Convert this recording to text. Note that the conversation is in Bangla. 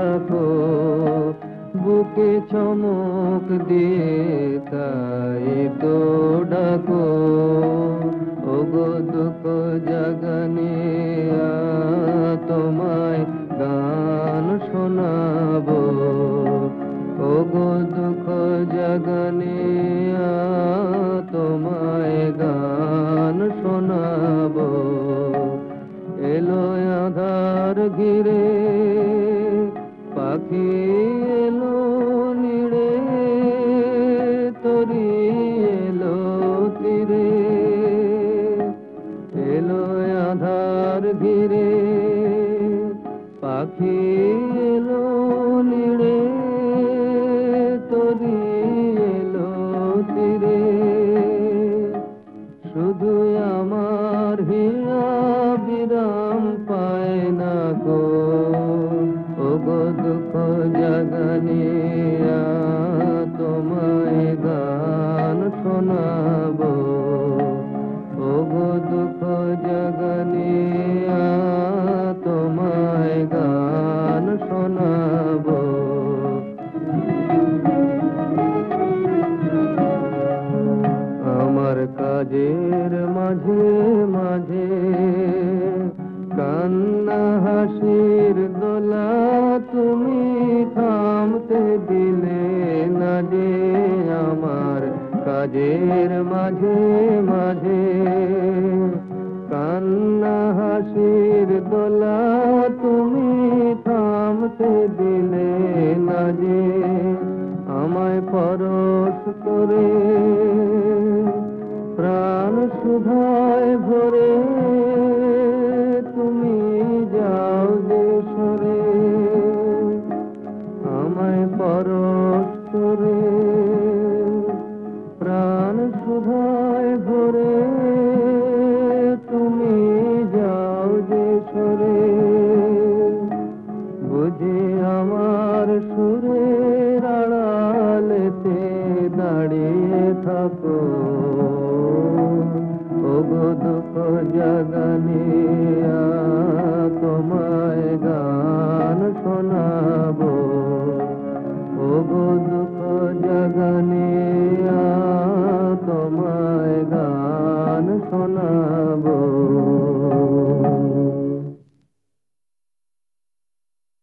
রাখো, বুকে চমক দিয়ে তাই তো ডাকো। ওগো দুঃখ জাগানিয়া তোমায় গান শোনাবো, ওগো দুঃখ জাগানিয়া তোমায় গান শোনাবো। এলো আধার ঘিরে পাখি এলো নিড়ে, তরি এলো তীরে। এলো আধার ঘিরে পাখি এলো নিড়ে, তরি এলো তীরে। শুধু আমার হিয়া বিরাম পায় না গো, ওগো দুঃখ জাগানিয়া তোমায় গান শোনাবো, ওগো দুঃখ জাগানিয়া তোমায় গান শোনাবো। আমার কাজের মাঝে মাঝে কান্না হাসির দোলা তুমি থামতে দিলে না যে। আমার কাজের মাঝে মাঝে কান্না হাসির দোলা তুমি থামতে দিলে না যে। আমায় পরশ করে প্রাণ সুধায় ভরে তুমি যাও যে সরে। আমায় পরশ করে প্রাণ সুধায় ভরে তুমি যাও যে সরে। বুঝি আমার সুরের আড়ালেতে দাঁড়িয়ে থাকো, ওগো দুঃখ জাগানিয়া তোমায় গান শোনাবো, ওগো দুঃখ জাগানিয়া তোমায় গান শোনাবো।